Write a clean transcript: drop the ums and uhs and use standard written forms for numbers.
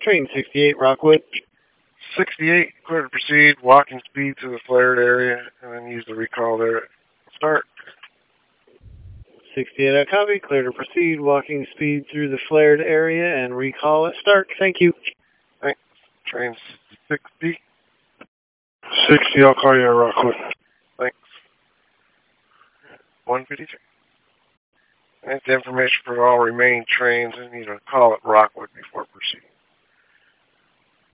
Train 68, Rockwood. 68, clear to proceed, walking speed to the flared area, and then use the recall there. Start. 68, I copy. Clear to proceed, walking speed through the flared area, and recall at start. Thank you. Thanks. Train 60. 60, I'll call you at Rockwood. Thanks. 153. That's the information for all remaining trains. I need to call at Rockwood before proceeding.